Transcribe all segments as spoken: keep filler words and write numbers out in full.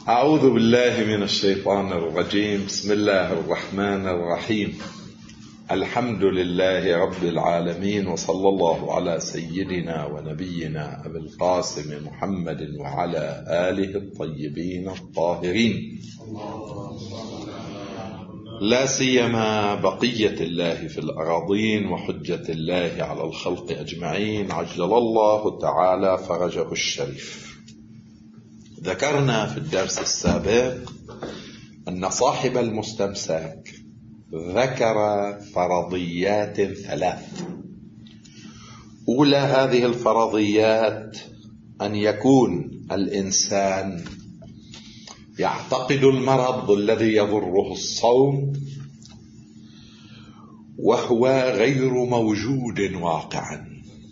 أعوذ بالله من الشيطان الرجيم. بسم الله الرحمن الرحيم. الحمد لله رب العالمين، وصلى الله على سيدنا ونبينا أبي القاسم محمد وعلى آله الطيبين الطاهرين، لا سيما بقية الله في الأراضين وحجة الله على الخلق أجمعين، عجل الله تعالى فرجه الشريف. ذكرنا في الدرس السابق أن صاحب المستمسك ذكر فرضيات ثلاث. أولى هذه الفرضيات أن يكون الإنسان يعتقد المرض الذي يضره الصوم وهو غير موجود واقعا،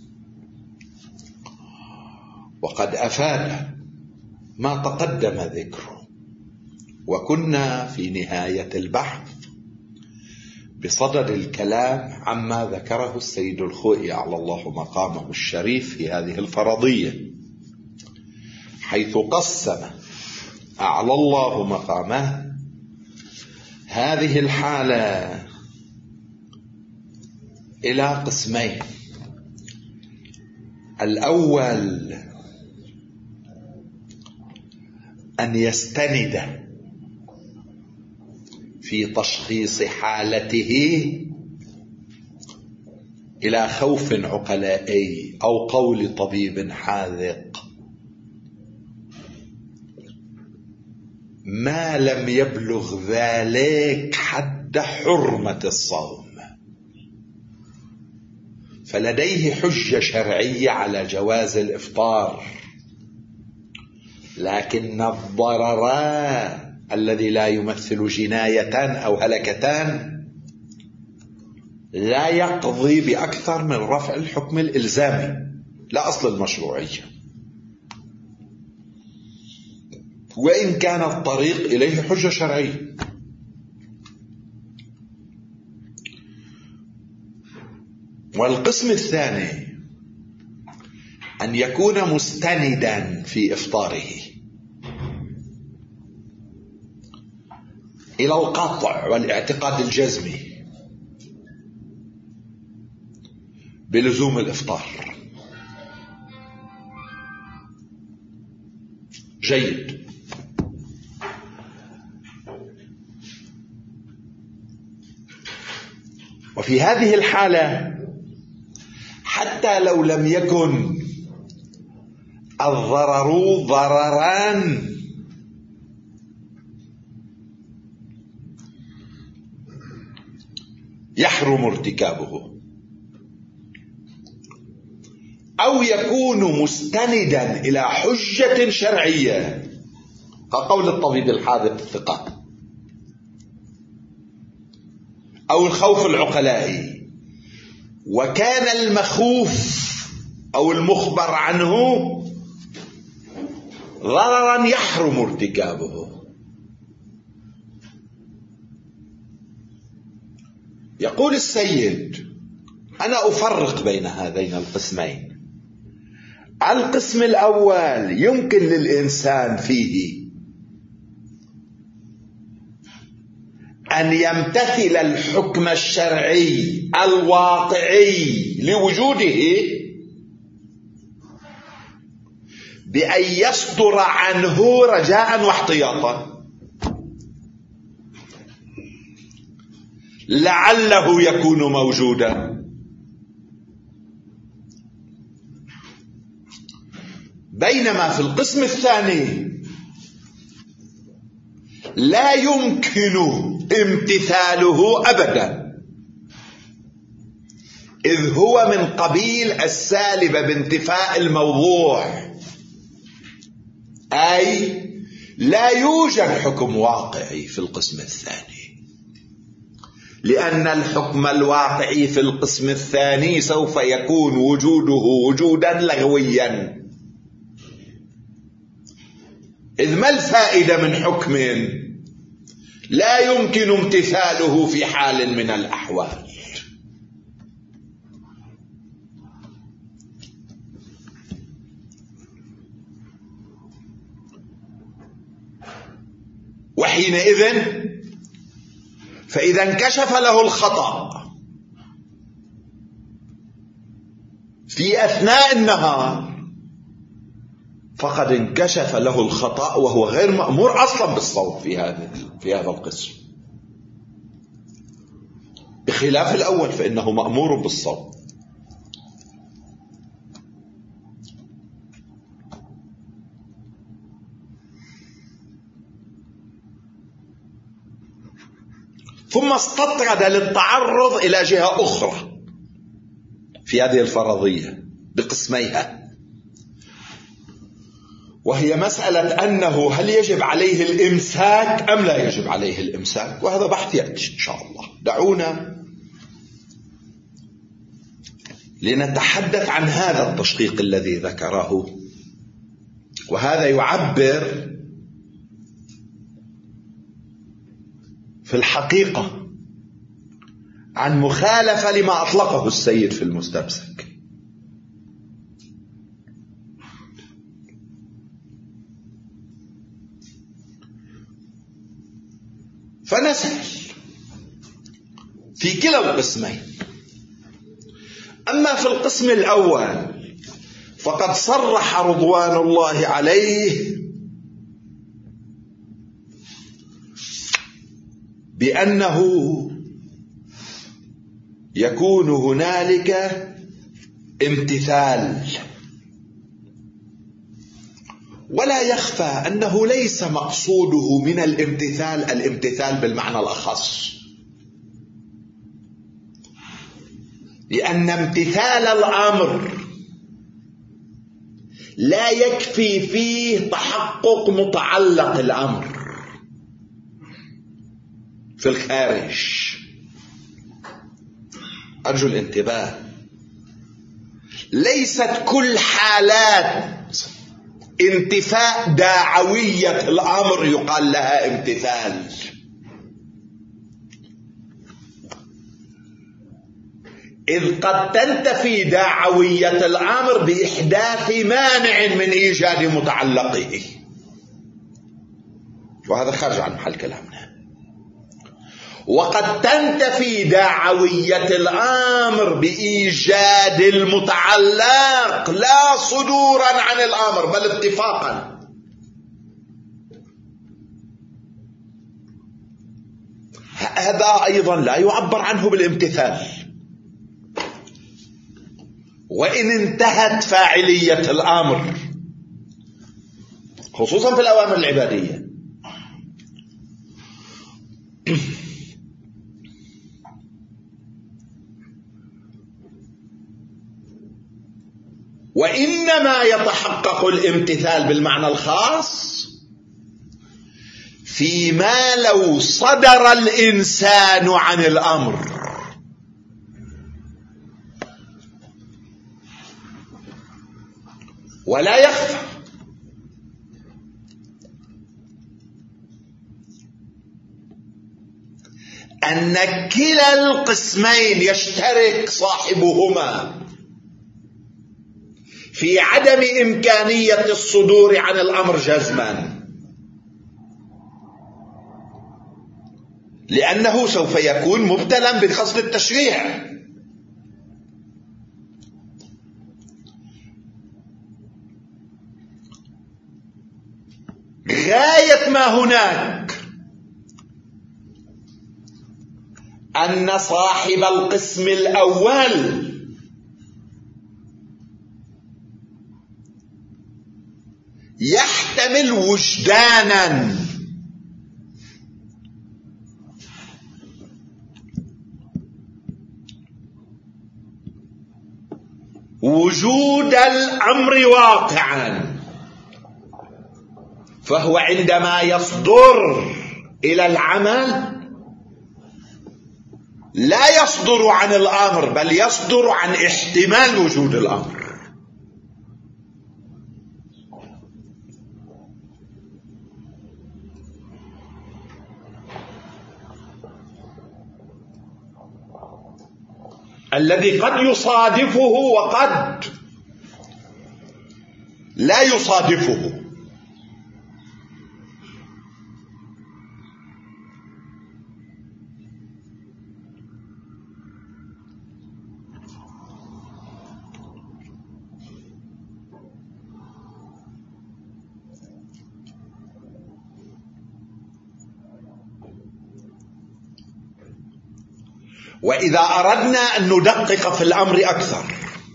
وقد أفاد ما تقدم ذكره. وكنا في نهاية البحث بصدد الكلام عما ذكره السيد الخوئي على الله مقامه الشريف في هذه الفرضية، حيث قسم أعلى الله مقامه هذه الحالة إلى قسمين. الأول أن يستند في تشخيص حالته إلى خوف عقلائي أو قول طبيب حاذق ما لم يبلغ ذلك حد حرمة الصوم، فلديه حجة شرعية على جواز الإفطار، لكن الضرر الذي لا يمثل جناية أو هلكتان لا يقضي بأكثر من رفع الحكم الإلزامي، لا أصل المشروعية، وإن كان الطريق إليه حجة شرعية. والقسم الثاني أن يكون مستندا في إفطاره إلى القطع والاعتقاد الجزمي بلزوم الإفطار. جيد. وفي هذه الحالة حتى لو لم يكن الضرر ضرران يحرم ارتكابه، أو يكون مستندا إلى حجة شرعية كقول الطبيب الحاذق الثقة أو الخوف العقلائي، وكان المخوف أو المخبر عنه ضررا يحرم ارتكابه. يقول السيد: أنا أفرق بين هذين القسمين. القسم الأول يمكن للإنسان فيه أن يمتثل الحكم الشرعي الواقعي لوجوده بأن يصدر عنه رجاء واحتياطا لعله يكون موجودا، بينما في القسم الثاني لا يمكن امتثاله أبدا، إذ هو من قبيل السالب بانتفاء الموضوع، أي لا يوجد حكم واقعي في القسم الثاني، لأن الحكم الواقعي في القسم الثاني سوف يكون وجوده وجودا لغويا. إذ ما الفائدة من حكم لا يمكن امتثاله في حال من الأحوال؟ حينئذ فإذا انكشف له الخطأ في أثناء النهار فقد انكشف له الخطأ وهو غير مأمور أصلا بالصوم في هذا في هذا القسم، بخلاف الأول فإنه مأمور بالصوم. ثم استطرد للتعرض إلى جهة أخرى في هذه الفرضية بقسميها، وهي مسألة أنه هل يجب عليه الإمساك أم لا يجب عليه الإمساك، وهذا بحث يأتي إن شاء الله. دعونا لنتحدث عن هذا التشقيق الذي ذكره، وهذا يعبر في الحقيقة عن مخالفة لما أطلقه السيد في المستمسك. فنسأل في كلا القسمين. أما في القسم الأول فقد صرح رضوان الله عليه بأنه يكون هنالك امتثال، ولا يخفى أنه ليس مقصوده من الامتثال الامتثال بالمعنى الأخص، لأن امتثال الأمر لا يكفي فيه تحقق متعلق الأمر في الخارج. أرجو الانتباه، ليست كل حالات انتفاء داعوية الأمر يقال لها امتثال. إذ قد تنتفي داعوية الأمر بإحداث مانع من إيجاد متعلقه، وهذا خارج عن محل كلامنا. وقد تنتفي داعوية الأمر بإيجاد المتعلق لا صدورا عن الأمر بل اتفاقا. هذا أيضا لا يعبر عنه بالامتثال، وإن انتهت فاعلية الأمر خصوصا في الأوامر العبادية. وإنما يتحقق الامتثال بالمعنى الخاص فيما لو صدر الإنسان عن الأمر. ولا يخفى أن كلا القسمين يشترك صاحبهما في عدم إمكانية الصدور عن الأمر جزما، لأنه سوف يكون مبتلا بقصد التشريع. غاية ما هناك أن صاحب القسم الأول يحتمل وجدانا وجود الأمر واقعا، فهو عندما يصدر إلى العمل لا يصدر عن الأمر بل يصدر عن احتمال وجود الأمر. الذي قد يصادفه وقد لا يصادفه. وإذا أردنا أن ندقق في الأمر أكثر،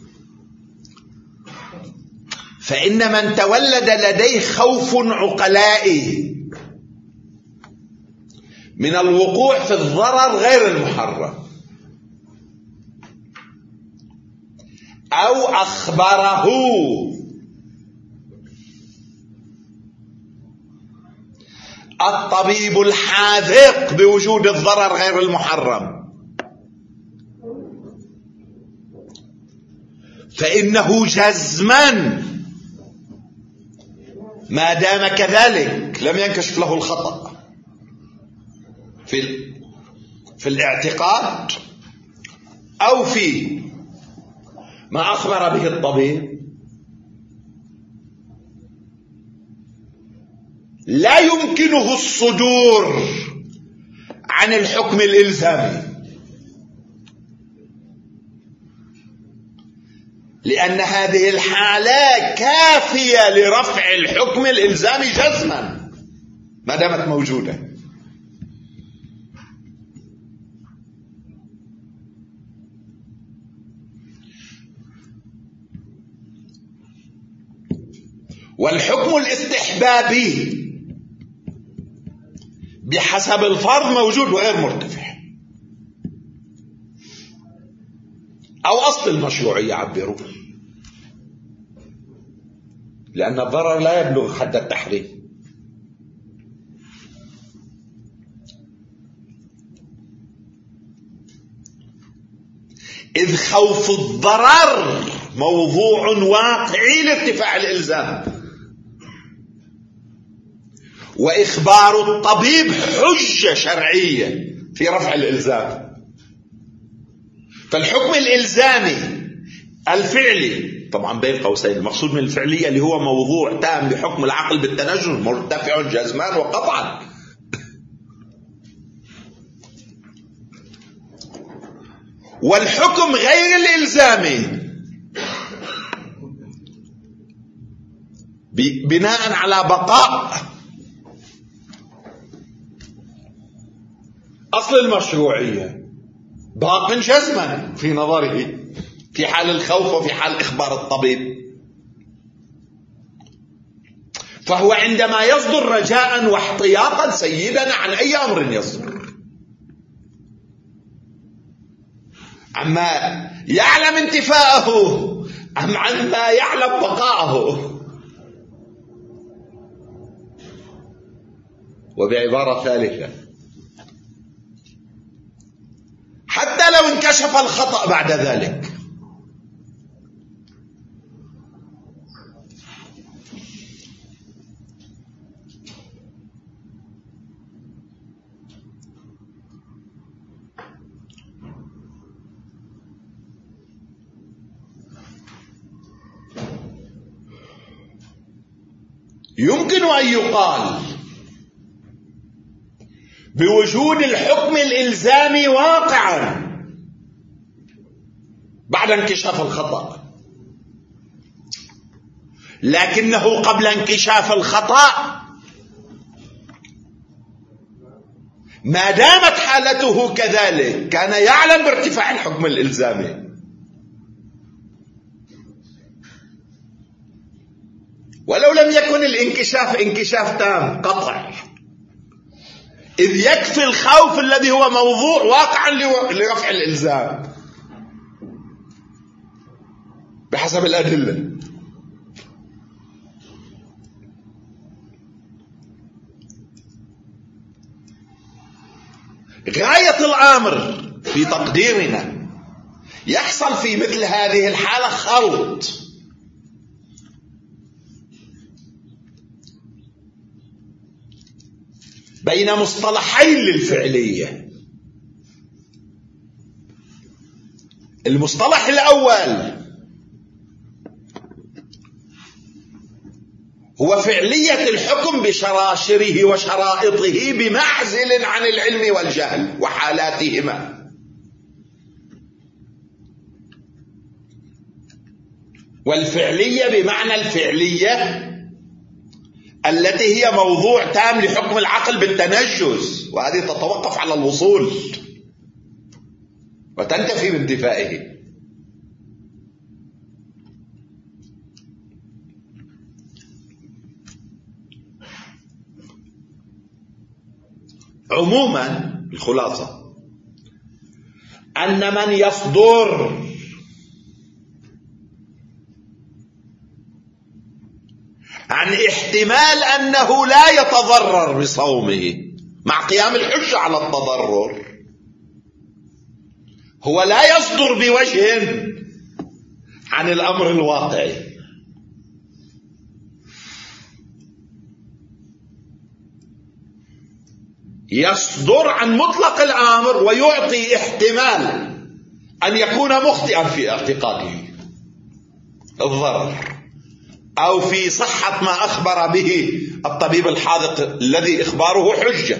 فإن من تولد لديه خوف عقلائي من الوقوع في الضرر غير المحرم، أو أخبره الطبيب الحاذق بوجود الضرر غير المحرم، فإنه جزما ما دام كذلك لم ينكشف له الخطأ في في الاعتقاد أو في ما أخبر به الطبيب، لا يمكنه الصدور عن الحكم الإلزامي، لأن هذه الحالة كافية لرفع الحكم الإلزامي جزما ما دامت موجودة. والحكم الاستحبابي بحسب الفرض موجود وغير مرتفع، أو أصل المشروعية عبروا، لأن الضرر لا يبلغ حد التحريم. إذ خوف الضرر موضوع واقعي لارتفاع الإلزام، وإخبار الطبيب حجة شرعية في رفع الإلزام. فالحكم الإلزامي الفعلي طبعا بين قوسين، المقصود من الفعلية اللي هو موضوع تام لحكم العقل بالتنجس مرتفع جزمان وقطعا، والحكم غير الإلزامي بناء على بقاء أصل المشروعية باق جزما في نظره في حال الخوف وفي حال إخبار الطبيب، فهو عندما يصدر رجاء واحتياطا سيدنا عن أي أمر يصدر، عما يعلم انتفاءه أم عما يعلم بقاءه. وبعبارة ثالثة، حتى لو انكشف الخطأ بعد ذلك يمكن أن يقال بوجود الحكم الإلزامي واقعا بعد انكشاف الخطأ، لكنه قبل انكشاف الخطأ ما دامت حالته كذلك كان يعلم بارتفاع الحكم الإلزامي، ولو لم يكن الانكشاف انكشاف تام قطع، إذ يكفي الخوف الذي هو موضوع واقعا لرفع الإلزام بحسب الأدلة. غاية الأمر في تقديرنا يحصل في مثل هذه الحالة خلط بين مصطلحين للفعلية. المصطلح الأول هو فعلية الحكم بشراشره وشرائطه بمعزل عن العلم والجهل وحالاتهما، والفعلية بمعنى الفعلية التي هي موضوع تام لحكم العقل بالتنجس، وهذه تتوقف على الوصول. وتنتفي بانتفائه. عموما الخلاصة أن من يصدر عن احتمال أنه لا يتضرر بصومه مع قيام الحجة على التضرر، هو لا يصدر بوجه عن الأمر الواقعي، يصدر عن مطلق الأمر ويعطي احتمال أن يكون مخطئا في اعتقاده الضرر أو في صحة ما أخبر به الطبيب الحاذق الذي إخباره حجة.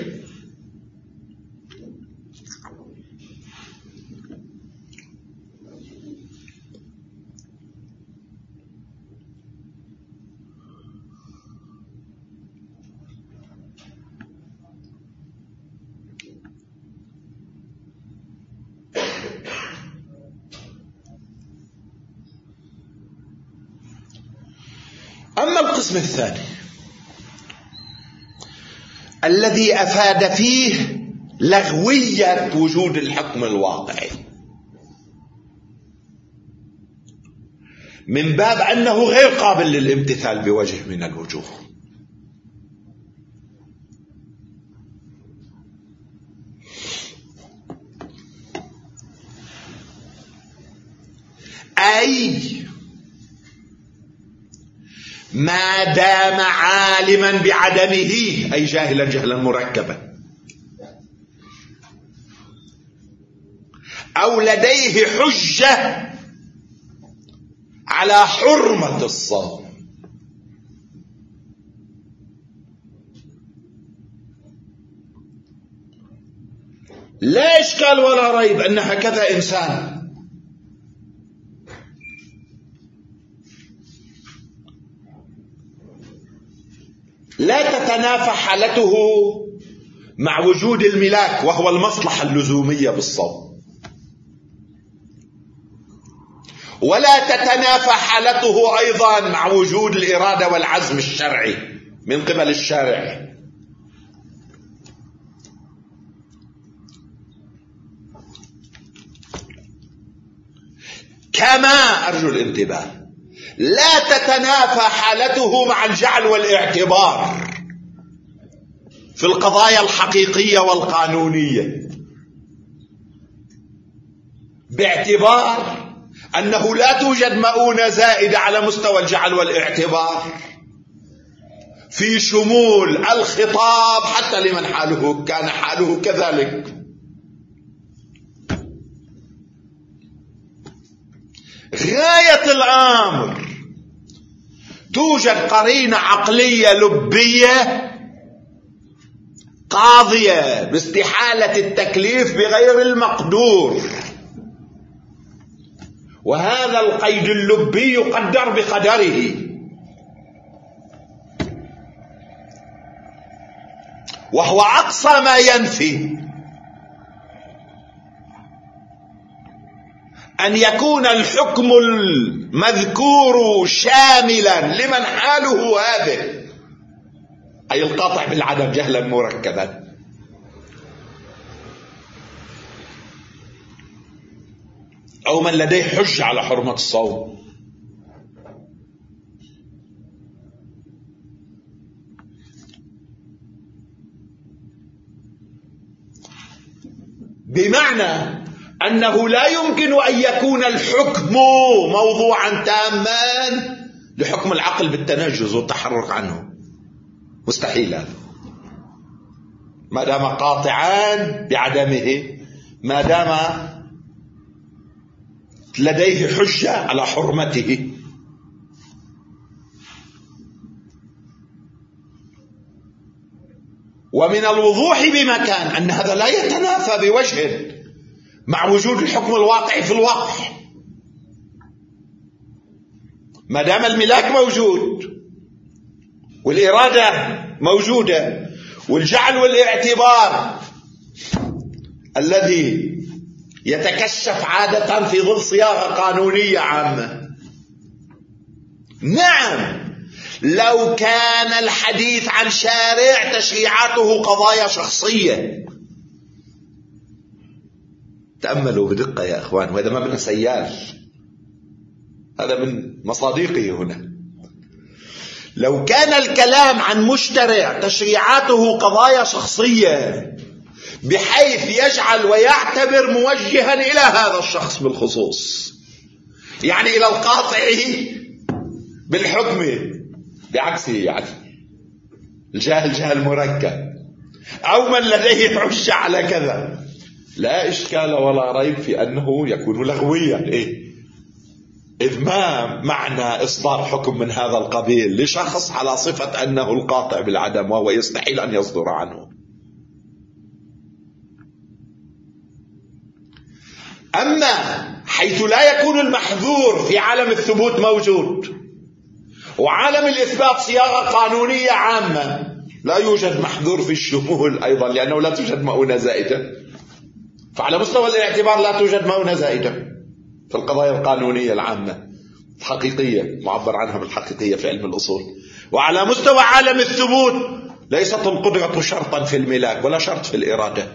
أما القسم الثاني الذي أفاد فيه لغوية وجود الحكم الواقعي من باب أنه غير قابل للامتثال بوجه من الوجوه، أي ما دام عالما بعدمه، أي جاهلا جهلا مركبا، أو لديه حجة على حرمة الصوم، لا إشكال ولا ريب أن هكذا إنسان لا تتنافى حالته مع وجود الملاك وهو المصلحة اللزومية بالصوم، ولا تتنافى حالته أيضا مع وجود الإرادة والعزم الشرعي من قبل الشارع. كما أرجو الانتباه لا تتنافى حالته مع الجعل والاعتبار في القضايا الحقيقية والقانونية، باعتبار أنه لا توجد مؤونة زائدة على مستوى الجعل والاعتبار في شمول الخطاب حتى لمن حاله كان حاله كذلك. غاية الأمر توجد قرينة عقلية لبية قاضية باستحالة التكليف بغير المقدور، وهذا القيد اللبي يقدر بقدره، وهو أقصى ما ينفي أن يكون الحكم المذكور شاملا لمن حاله هذه، أي القاطع بالعدم جهلا مركبا. أو من لديه حجة على حرمة الصوم. بمعنى أنه لا يمكن أن يكون الحكم موضوعا تاما لحكم العقل بالتنجز والتحرك عنه، مستحيل هذا ما دام قاطعا بعدمه، ما دام لديه حجة على حرمته. ومن الوضوح بمكان أن هذا لا يتنافى بوجه مع وجود الحكم الواقعي في الواقع، ما دام الملاك موجود والإرادة موجودة والجعل والاعتبار الذي يتكشف عادة في ظل صياغة قانونية عامة. نعم، لو كان الحديث عن شارع تشريعاته قضايا شخصية. تأملوا بدقة يا أخوان، وهذا مبنى سيال، هذا من مصادقي هنا. لو كان الكلام عن مشترع تشريعاته قضايا شخصية بحيث يجعل ويعتبر موجها إلى هذا الشخص بالخصوص، يعني إلى القاطع بالحكم، بعكسه يعني الجاهل جهل مركب، أو من لديه حجة على كذا، لا إشكال ولا ريب في أنه يكون لغويا. إيه؟ إذ ما معنى إصدار حكم من هذا القبيل لشخص على صفة أنه القاطع بالعدم وهو يستحيل أن يصدر عنه؟ أما حيث لا يكون المحذور في عالم الثبوت موجود وعالم الإثبات صياغة قانونية عامة، لا يوجد محذور في الشمول أيضا، لأنه لا توجد مؤونة زائدة. فعلى مستوى الاعتبار لا توجد مؤونة زائدة في القضايا القانونية العامة الحقيقية، معبر عنها بالحقيقية في علم الأصول. وعلى مستوى عالم الثبوت ليست القدرة شرطا في الملاك ولا شرط في الإرادة.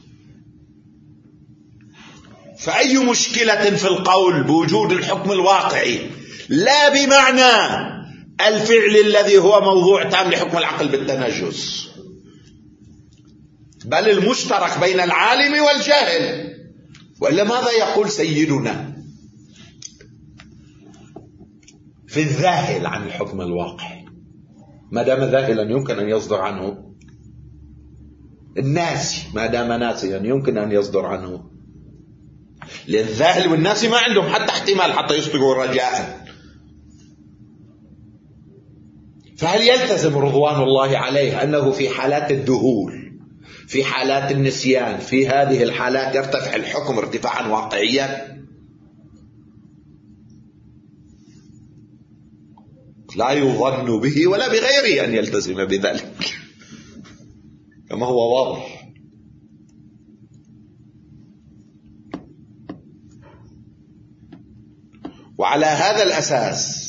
فأي مشكلة في القول بوجود الحكم الواقعي لا بمعنى الفعل الذي هو موضوع تام لحكم العقل بالتنجس، بل المشترك بين العالم والجاهل. وإلا ماذا يقول سيدنا في الذاهل عن الحكم الواقعي؟ ما دام ذاهلا يمكن أن يصدر عنه، الناسي ما دام ناسيا يمكن أن يصدر عنه، لأن الذاهل والناسي ما عندهم حتى احتمال حتى يصدروا رجاء. فهل يلتزم رضوان الله عليه أنه في حالات الذهول، في حالات النسيان، في هذه الحالات يرتفع الحكم ارتفاعا واقعيا؟ لا يظن به ولا بغيره أن يلتزم بذلك كما هو واضح. وعلى هذا الأساس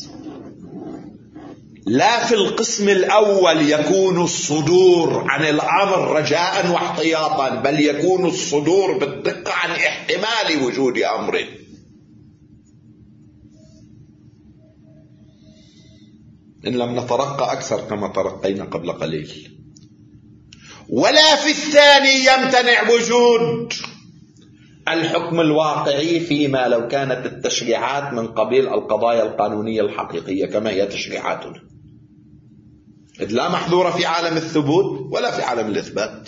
لا في القسم الأول يكون الصدور عن الأمر رجاء واحتياطا، بل يكون الصدور بالدقة عن احتمال وجود أمر. إن لم نترقى أكثر كما ترقينا قبل قليل. ولا في الثاني يمتنع وجود الحكم الواقعي فيما لو كانت التشريعات من قبيل القضايا القانونية الحقيقية كما هي تشريعاتنا، إذ لا محذور في عالم الثبوت ولا في عالم الإثبات.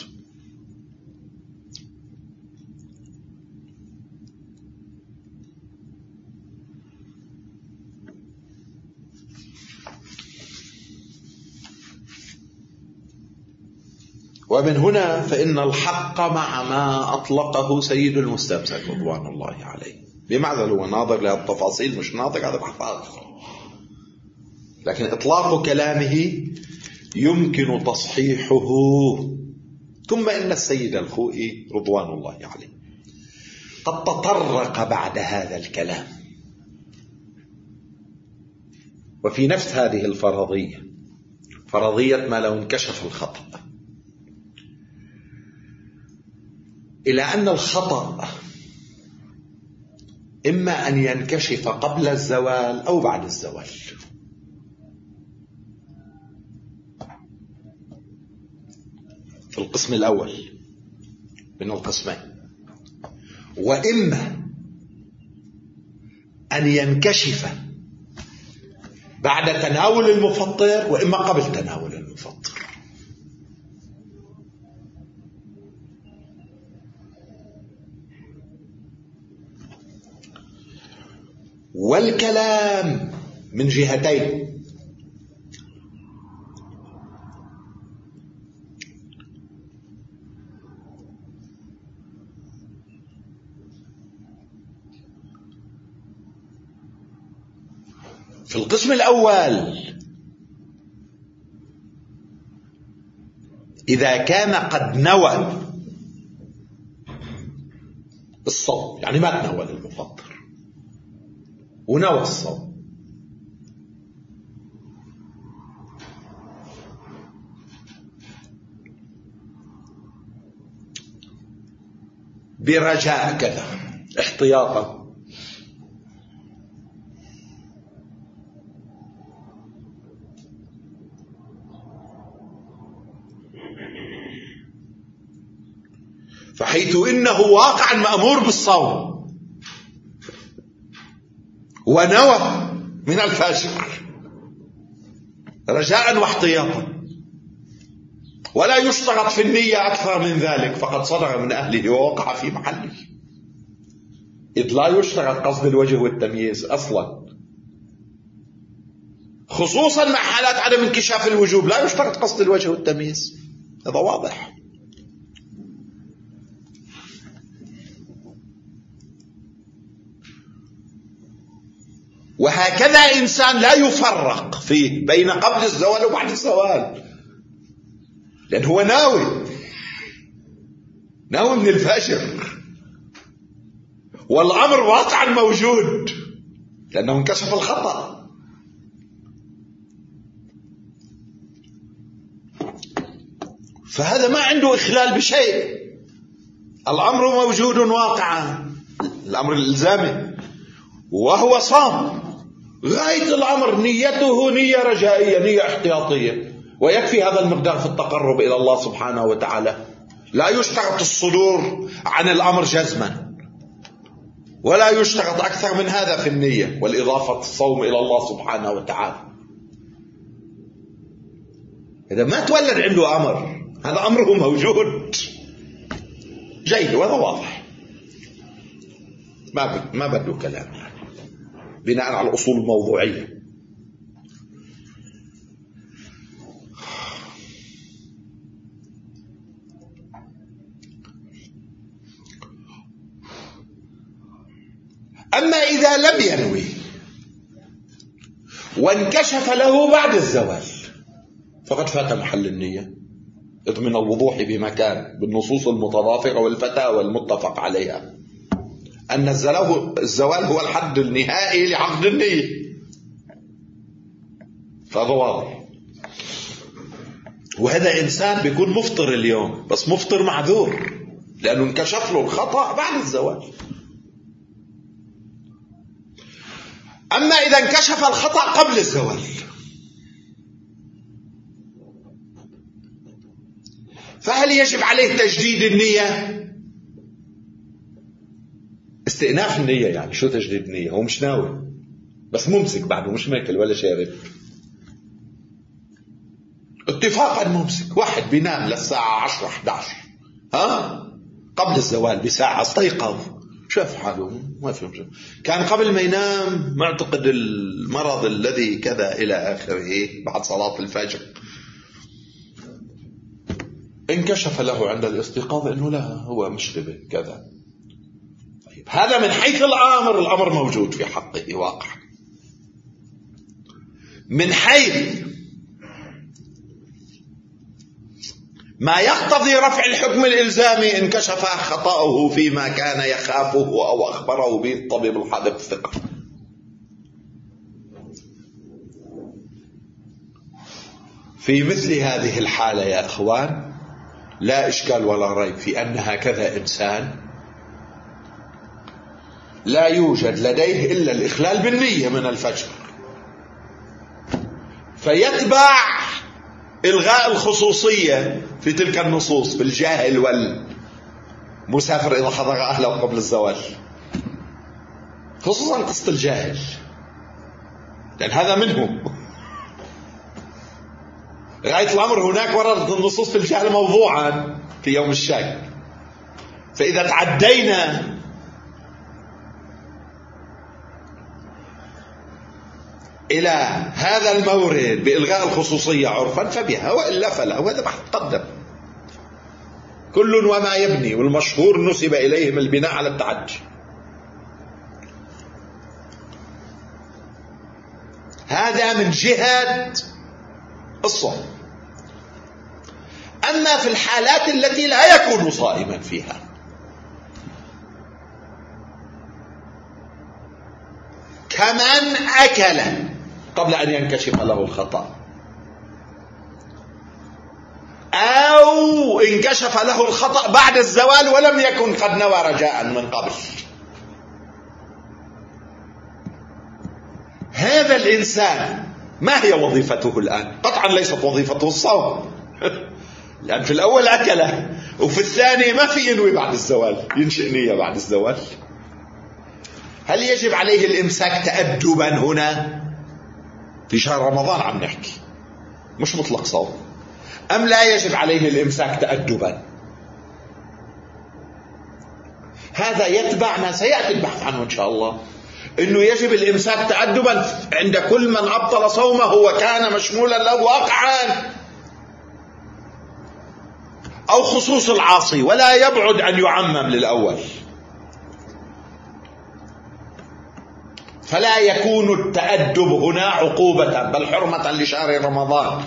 ومن هنا فإن الحق مع ما أطلقه سيد المستمسك رضوان الله عليه، بمعزل هو ناظر للتفاصيل مش ناظر هذا بحث آخر، لكن إطلاق كلامه يمكن تصحيحه. ثم إن السيد الخوئي رضوان الله عليه قد تطرق بعد هذا الكلام وفي نفس هذه الفرضية، فرضية ما لو انكشف الخطأ، إلى أن الخطأ إما أن ينكشف قبل الزوال أو بعد الزوال. في القسم الأول من القسمين، وإما أن ينكشف بعد تناول المفطر وإما قبل تناول المفطر. والكلام من جهتين: في القسم الأول إذا كان قد نوى الصوم، يعني ما تناول المفطر ونوى الصوم. برجاء كذا احتياطا. فحيث إنه واقعا مأمور بالصوم ونوى من الفجر رجاء واحتياطا، ولا يشترط في النية أكثر من ذلك، فقد صدر من أهله ووقع في محله، إذ لا يشترط قصد الوجه والتمييز أصلا، خصوصا مع حالات عدم انكشاف الوجوب لا يشترط قصد الوجه والتمييز، هذا واضح. وهكذا إنسان لا يفرق فيه بين قبل الزوال وبعد الزوال، لأنه هو ناوي ناوي من الفجر، والأمر واقعا موجود لأنه انكشف الخطأ. فهذا ما عنده إخلال بشيء، الأمر موجود واقعا، الأمر الإلزامي، وهو صام. غاية الأمر نيته نية رجائية، نية احتياطية، ويكفي هذا المقدار في التقرب إلى الله سبحانه وتعالى. لا يشترط الصدور عن الأمر جزما، ولا يشترط أكثر من هذا في النية والإضافة الصوم إلى الله سبحانه وتعالى. إذا ما تولد عنده أمر، هذا أمره موجود جيد وهذا واضح، ما ما بده كلام، بناء على الأصول الموضوعية. أما إذا لم ينوي وانكشف له بعد الزوال فقد فات محل النية، إذ من الوضوح بمكان بالنصوص المتضافرة والفتاوى المتفق عليها أن الزوال هو الحد النهائي لعقد النية، فهذا واضح. وهذا إنسان بيكون مفطر اليوم، بس مفطر معذور لأنه انكشف له الخطأ بعد الزوال. أما إذا انكشف الخطأ قبل الزوال فهل يجب عليه تجديد النية؟ استئناف النية، يعني شو تجديد النية؟ هو مش ناوي بس ممسك بعده، مش ماكل ولا شارب، اتفاقا ممسك. واحد بينام للساعة عشرة إحدى عشر ها قبل الزوال بساعة، استيقظ شاف حاله ما في مشكلة، كان قبل ما ينام معتقد المرض الذي كذا إلى آخره بعد صلاة الفجر، انكشف له عند الاستيقاظ أنه لا هو مشتبه كذا. طيب هذا من حيث الأمر، الأمر موجود في حقه واقع. من حيث ما يقتضي رفع الحكم الإلزامي انكشف خطأه فيما كان يخافه أو أخبره به الطبيب الحاذق الثقة. في مثل هذه الحالة يا أخوان لا إشكال ولا ريب في أن هكذا إنسان لا يوجد لديه إلا الإخلال بالنية من الفجر، فيتبع إلغاء الخصوصية في تلك النصوص في الجاهل والمسافر إذا حضر أهله قبل الزواج، خصوصا قصة الجاهل لأن هذا منهم. غاية الأمر هناك وردت النصوص في الجهل موضوعا في يوم الشك، فإذا تعدينا إلى هذا المورد بإلغاء الخصوصية عرفا فبها، وإلا فلا، وهذا بحث قدم كل وما يبني، والمشهور نسب إليهم البناء على التعدي. هذا من جهة الصوم. أما في الحالات التي لا يكون صائما فيها كمن أكل قبل أن ينكشف له الخطأ، أو انكشف له الخطأ بعد الزوال ولم يكن قد نوى رجاء من قبل. هذا الإنسان ما هي وظيفته الآن؟ قطعا ليست وظيفته الصوم، لأن في الأول أكله، وفي الثاني ما في ينوي بعد الزوال، ينشئ نية بعد الزوال. هل يجب عليه الإمساك تأدبا هنا في شهر رمضان عم نحكي، مش مطلق صوم، أم لا يجب عليه الإمساك تأدبا؟ هذا يتبع ما سيأتي البحث عنه إن شاء الله، إنه يجب الإمساك تأدبا عند كل من أبطل صومه وكان مشمولا له واقعا، أو خصوص العاصي، ولا يبعد أن يعمم للأول. فلا يكون التأدب هنا عقوبة بل حرمة لشهر رمضان.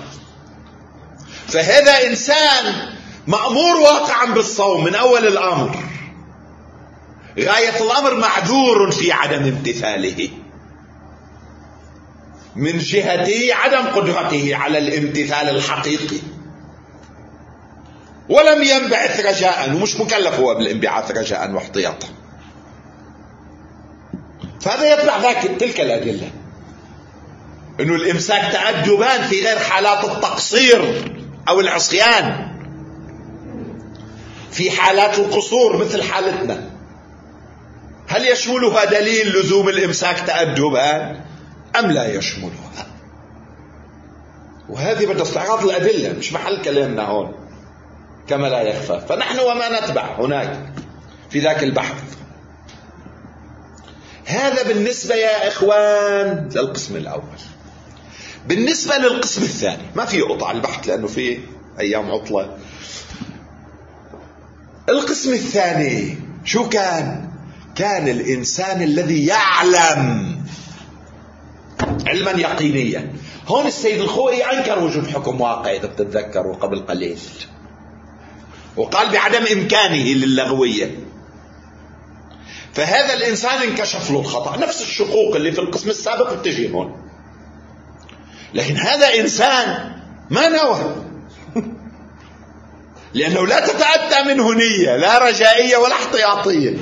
فهذا إنسان مأمور واقعا بالصوم من أول الأمر، غاية الأمر معذور في عدم امتثاله من جهة عدم قدرته على الامتثال الحقيقي، ولم ينبعث رجاء، ومش مكلف هو بالانبعاث رجاء واحتياطا. فهذا يتبع ذاك تلك الأدلة، إنه الإمساك تأدبان في غير حالات التقصير أو العصيان. في حالات القصور مثل حالتنا هل يشملها دليل لزوم الإمساك تأدبان أم لا يشملها؟ وهذه بدها استعراض الأدلة، مش محل كلامنا هون كما لا يخفى. فنحن وما نتبع هناك في ذاك البحث. هذا بالنسبة يا إخوان للقسم الأول. بالنسبة للقسم الثاني ما في قطع البحث لأنه في أيام عطلة. القسم الثاني شو كان؟ كان الإنسان الذي يعلم علما يقينيا. هون السيد الخوئي أنكر وجود حكم واقع إذا بتتذكروا قبل قليل، وقال بعدم إمكانه للغوية. فهذا الإنسان انكشف له الخطأ، نفس الشقوق اللي في القسم السابق بتجي هون. لكن هذا إنسان ما نوى لأنه لا تتأتى منه نية لا رجائية ولا احتياطية،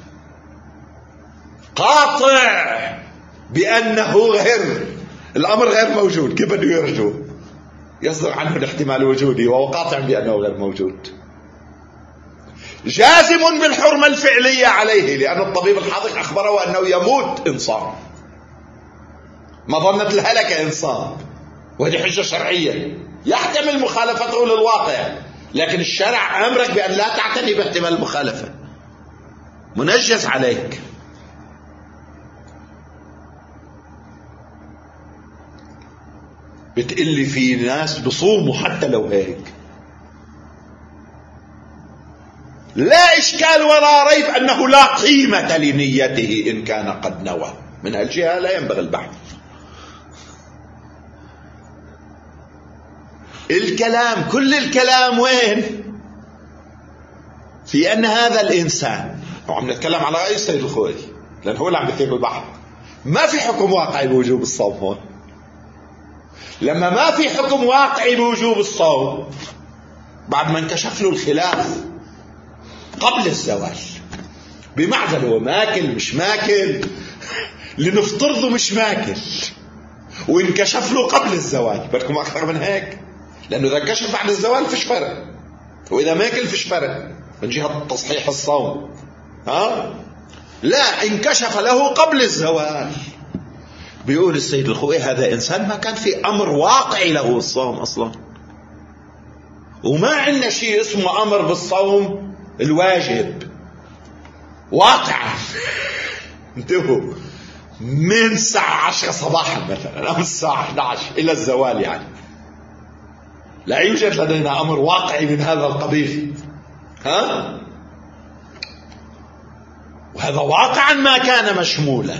قاطع بأنه غير الأمر غير موجود. كيف بده يرجو؟ يصدر عنه الاحتمال الوجودي وهو قاطع بأنه غير موجود. جازم بالحرمة الفعلية عليه لأن الطبيب الحاذق أخبره أنه يموت إن صام، مظنة الهلكة إن صام، وهذه حجة شرعية يحتمل مخالفته للواقع، لكن الشرع أمرك بأن لا تعتني باحتمال المخالفة، منجز عليك. بتقلي في ناس بصوموا حتى لو هيك، لا إشكال ولا ريب أنه لا قيمة لنيته إن كان قد نوى. من هالجهة لا ينبغي البحث. الكلام كل الكلام وين؟ في أن هذا الإنسان، وعم نتكلم على رأي السيد الخوئي لأن هو اللي عم يثير البحث، ما في حكم واقعي بوجوب الصوم هون. لما ما في حكم واقعي بوجوب الصوم بعد ما انكشف له الخلاف قبل الزواج، بمعزل هو ماكل مش ماكل، لنفترضه مش ماكل وانكشف له قبل الزواج، بدكم أكثر من هيك؟ لأنه إذا انكشف بعد الزواج فيش فرق، وإذا ماكل فيش فرق من جهة تصحيح الصوم. ها؟ لا، انكشف له قبل الزواج. بيقول السيد الخوئي هذا إنسان ما كان في أمر واقعي له الصوم أصلا، وما عندنا شيء اسمه أمر بالصوم الواجب واقعا. انتبهوا، من الساعة عشرة صباحا مثلا أو الساعة إحدى عشر إلى الزوال، يعني لا يوجد لدينا أمر واقعي من هذا القبيل. ها؟ وهذا واقعا ما كان مشمولا.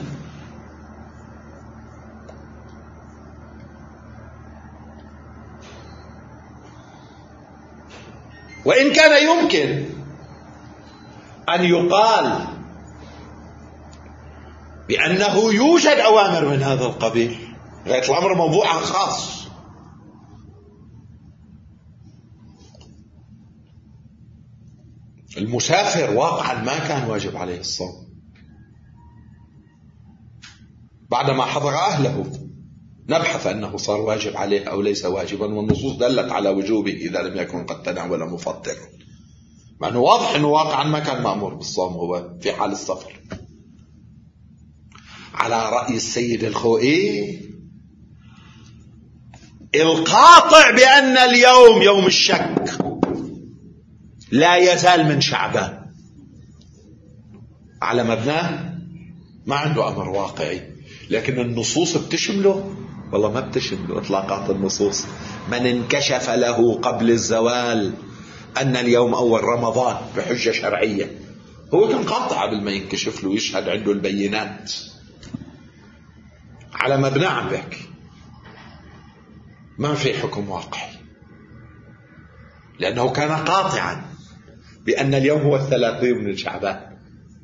وإن كان يمكن أن يقال بأنه يوجد أوامر من هذا القبيل، غاية الأمر موضوع خاص. المسافر واقعا ما كان واجب عليه الصوم، بعدما حضر أهله نبحث أنه صار واجب عليه أو ليس واجبا، والنصوص دلت على وجوبه إذا لم يكن قد تناول مفطر، مع أنه واضح أنه واقعا ما كان مأمور بالصوم هو في حال السفر. على رأي السيد الخوئي القاطع بأن اليوم يوم الشك لا يزال من شعبان على مبناه ما عنده أمر واقعي، لكن النصوص بتشمله؟ والله ما بتشمله إطلاقات النصوص. من انكشف له قبل الزوال أن اليوم أول رمضان بحجة شرعية، هو كان قاطع قبل ما ينكشف له، يشهد عنده البينات على مبناه، عم بحكي ما في حكم واقعي، لأنه كان قاطعا بأن اليوم هو الثلاثين من شعبان،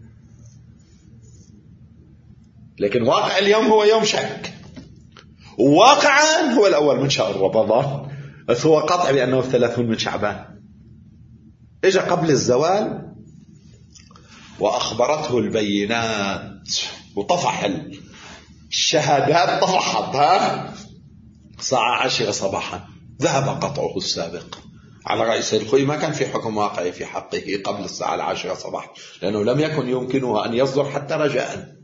لكن واقع اليوم هو يوم شك، واقعا هو الأول من شهر رمضان، بس هو قاطع بأنه الثلاثين من شعبان. إجا قبل الزوال وأخبرته البينات وطفح الشهادات، طفحتها الساعة عشرة صباحا، ذهب قطعه السابق. على رأي السيد الخوئي ما كان في حكم واقعي في حقه قبل الساعة العاشرة صباحا، لأنه لم يكن يمكنه أن يصدر حتى رجاء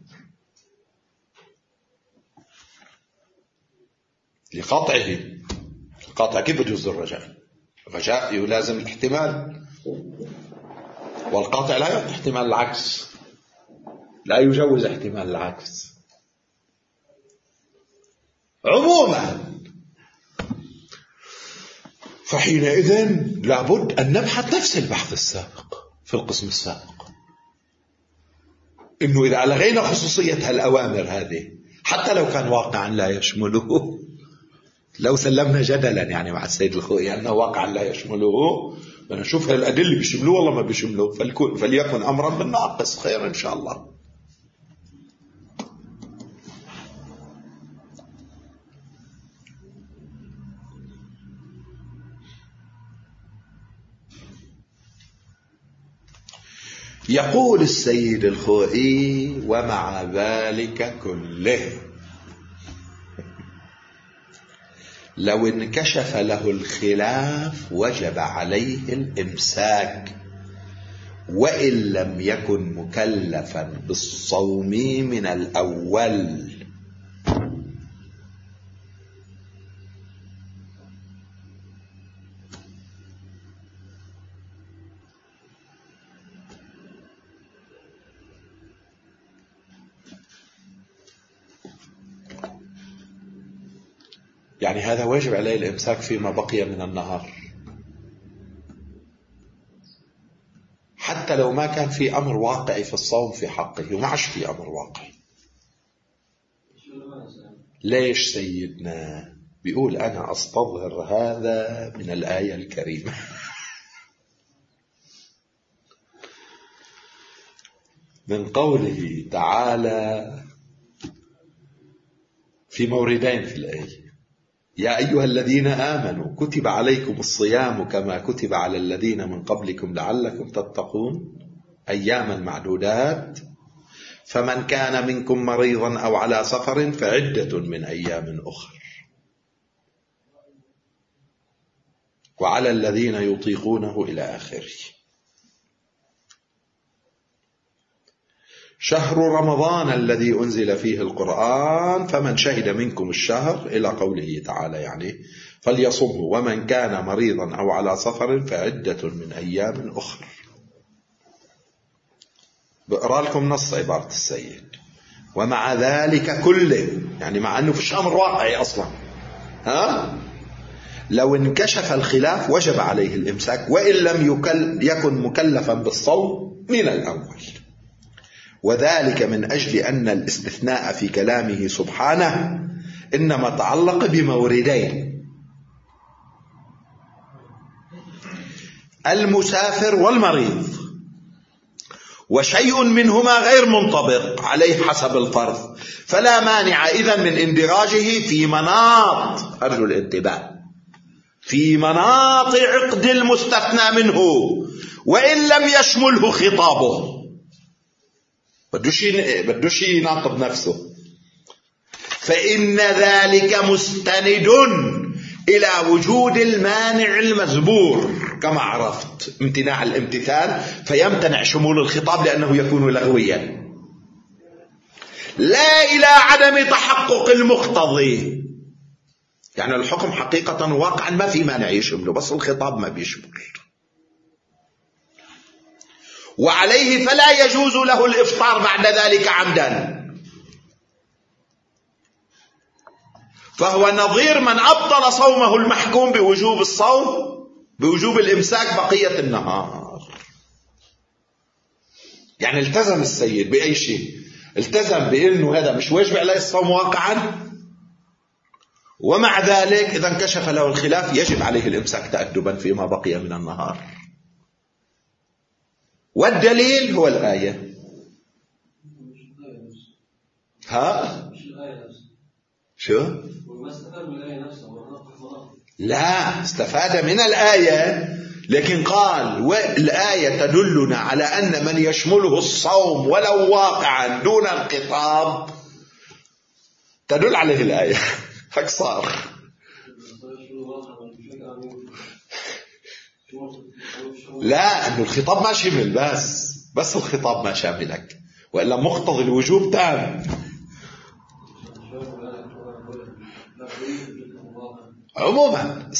لقطعه. القاطع كيف بده يصدر رجاء؟ رجاء يلازم الاحتمال، والقاطع لا يعطي احتمال العكس، لا يجوز احتمال العكس. عموما فحينئذ لابد أن نبحث نفس البحث السابق في القسم السابق، إنه إذا ألغينا خصوصية هالأوامر هذه حتى لو كان واقعا لا يشمله، لو سلمنا جدلا يعني مع السيد الخوئي أنه واقعا لا يشمله، بنشوف الأدلة بيشملوه والله ما بيشملوه، فليكن أمرا بالناقص خير إن شاء الله. يقول السيد الخوئي: ومع ذلك كله لو انكشف له الخلاف وجب عليه الإمساك، وإن لم يكن مكلفا بالصوم من الأول. يعني هذا واجب عليه الإمساك فيما بقي من النهار، حتى لو ما كان في أمر واقعي في الصوم في حقه، وما عادش في أمر واقعي. ليش سيدنا بيقول أنا أستظهر هذا من الآية الكريمة؟ من قوله تعالى في موردين في الآية: يا أيها الذين آمنوا كتب عليكم الصيام كما كتب على الذين من قبلكم لعلكم تتقون أياما معدودات، فمن كان منكم مريضا أو على سفر فعدة من أيام أخر، وعلى الذين يطيقونه إلى آخره. شهر رمضان الذي أنزل فيه القرآن فمن شهد منكم الشهر إلى قوله تعالى يعني فليصمه، ومن كان مريضا أو على سفر فعدة من أيام أخر. بقرأ لكم نص عبارة السيد: ومع ذلك كله، يعني مع أنه فيش أمر واقعي أصلا، ها؟ لو انكشف الخلاف وجب عليه الإمساك، وإن لم يكن مكلفا بالصوم من الأول، وذلك من أجل أن الاستثناء في كلامه سبحانه إنما تعلق بموردين: المسافر والمريض، وشيء منهما غير منطبق عليه حسب الفرض، فلا مانع إذن من اندراجه في مناط، أرجو الانتباه، في مناط عقد المستثنى منه وإن لم يشمله خطابه. بدوش يناقض نفسه. فإن ذلك مستند إلى وجود المانع المزبور كما عرفت، امتناع الامتثال، فيمتنع شمول الخطاب لأنه يكون لغويا، لا إلى عدم تحقق المقتضي. يعني الحكم حقيقة واقعا ما في مانع يشمله، بس الخطاب ما بيشمل، وعليه فلا يجوز له الإفطار بعد ذلك عمدا، فهو نظير من أبطل صومه المحكوم بوجوب الصوم بوجوب الإمساك بقية النهار. يعني التزم السيد بأي شيء، التزم بأنه هذا مش واجب عليه الصوم واقعا، ومع ذلك إذا انكشف له الخلاف يجب عليه الإمساك تأدبا فيما بقي من النهار. والدليل هو الآية. ها؟ شو؟ لا، استفاد من الآية، لكن قال والآية تدلنا على أن من يشمله الصوم ولو واقعا دون الخطاب تدل عليه الآية. هيك صار. لا، أنه الخطاب ما شمل، بس بس الخطاب ما شاملك، وإلا مقتضي الوجوب تام. عموما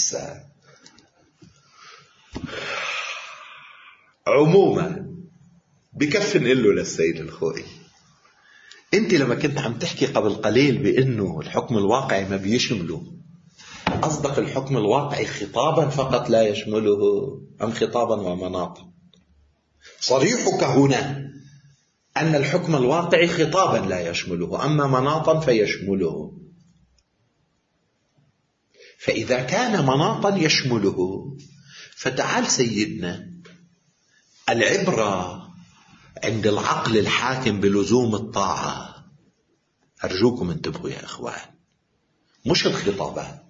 عموما بكفي نقول له للسيد الخوئي، انت لما كنت عم تحكي قبل قليل بانه الحكم الواقعي ما بيشمله، قصدك الحكم الواقعي خطابا فقط لا يشمله ام خطابا ومناطا؟ صريحك هنا ان الحكم الواقعي خطابا لا يشمله، اما مناطا فيشمله. فإذا كان مناطا يشمله، فتعال سيدنا، العبرة عند العقل الحاكم بلزوم الطاعة. أرجوكم انتبهوا يا إخوان، مش الخطابات.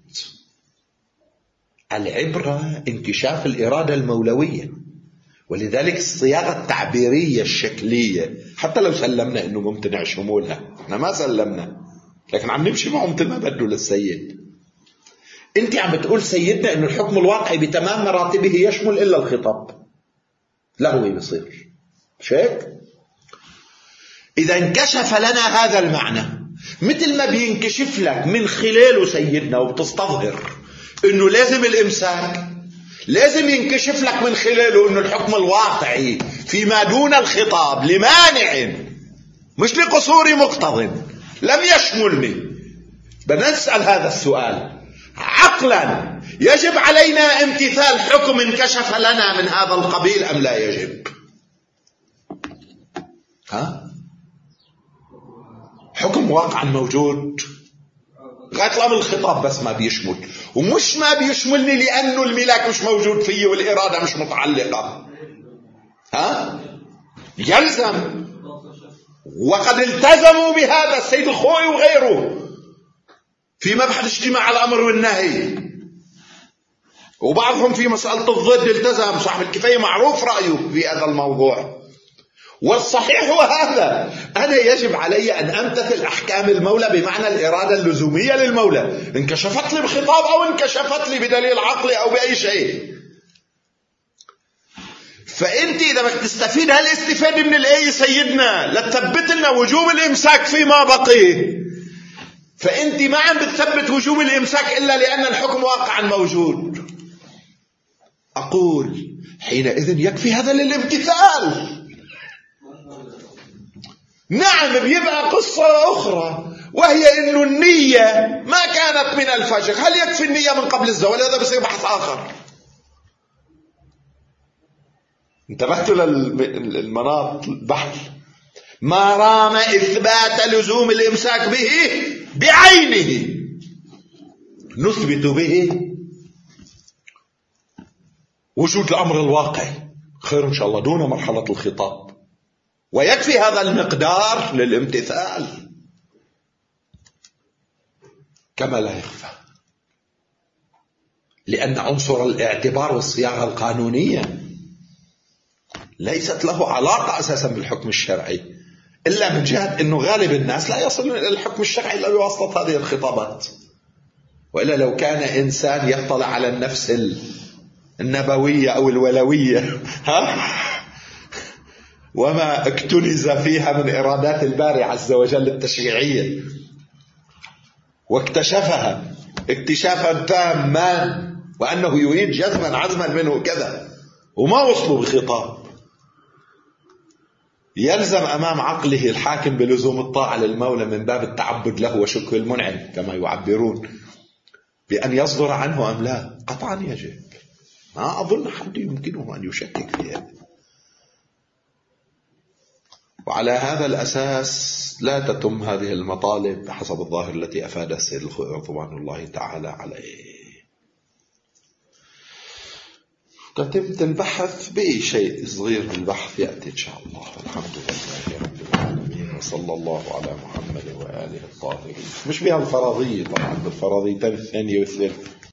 العبرة انكشاف الإرادة المولوية، ولذلك الصياغة التعبيرية الشكلية، حتى لو سلمنا إنه ممتنع شمولها، احنا ما سلمنا، لكن عم نمشي معه مثل ما بده للسيد. انت عم بتقول سيدنا انه الحكم الواقعي بتمام مراتبه يشمل الا الخطاب، لا هو بيصير مش هيك؟ اذا انكشف لنا هذا المعنى مثل ما بينكشف لك من خلاله سيدنا وبتستظهر انه لازم الامساك، لازم ينكشف لك من خلاله انه الحكم الواقعي فيما دون الخطاب لمانع مش لقصور مقتض لم يشملني. بنسأل هذا السؤال عقلا، يجب علينا امتثال حكم انكشف لنا من هذا القبيل أم لا يجب؟ ها؟ حكم واقعا موجود غاية الأمر الخطاب بس ما بيشمل، ومش ما بيشملني لأنه الملاك مش موجود فيه والإرادة مش متعلقة. ها؟ يلزم، وقد التزموا بهذا السيد الخوئي وغيره في مبحث اجتماع الأمر والنهي، وبعضهم في مسألة الضد التزم. صاحب الكفاية معروف رأيه في هذا الموضوع، والصحيح هو هذا. أنا يجب علي أن أمتثل أحكام المولى بمعنى الإرادة اللزومية للمولى، انكشفت لي بخطاب أو انكشفت لي بدليل عقلي أو بأي شيء. فأنت إذا بدك تستفيد هالاستفادة من الآية سيدنا لتثبت لنا وجوب الإمساك فيما بقي، فأنت ما عم بتثبت وجوب الإمساك إلا لأن الحكم واقعا موجود. أقول حينئذ يكفي هذا للامتثال. نعم، بيبقى قصة أخرى وهي إنه النية ما كانت من الفجر، هل يكفي النية من قبل الزوال؟ هذا بصير بحث آخر. انتبهتوا للمناط البحث؟ ما رام إثبات لزوم الإمساك به بعينه نثبت به وجود الأمر الواقعي، خير إن شاء الله دون مرحلة الخطاب. ويكفي هذا المقدار للامتثال، كما لا يخفى، لأن عنصر الاعتبار والصياغة القانونية ليست له علاقة أساسا بالحكم الشرعي، إلا من جهة أنه غالب الناس لا يصل إلى الحكم الشرعي إلا بواسطة هذه الخطابات. وإلا لو كان إنسان يطلع على النفس النبوية أو الولوية ها وما اكتنز فيها من إرادات الباري عز وجل التشريعية واكتشفها اكتشافا تاما، وأنه يريد جزما عزما منه كذا، وما وصلوا بخطاب، يلزم أمام عقله الحاكم بلزوم الطاعة للمولى من باب التعبد له وشكر المنعم كما يعبرون، بأن يصدر عنه أم لا؟ قطعا يجب. ما أظن حد يمكنه أن يشكك في هذا. وعلى هذا الأساس لا تتم هذه المطالب بحسب الظاهر التي أفاد السيد الخوئي رضوان الله تعالى عليه. تتم البحث بأي شيء صغير بالبحث يأتي إن شاء الله. والحمد لله رب العالمين، وصلى الله على محمد وآله الطاهرين. مش بها الفرضية طبعا، بالفرضيتين الثانية والثالثة.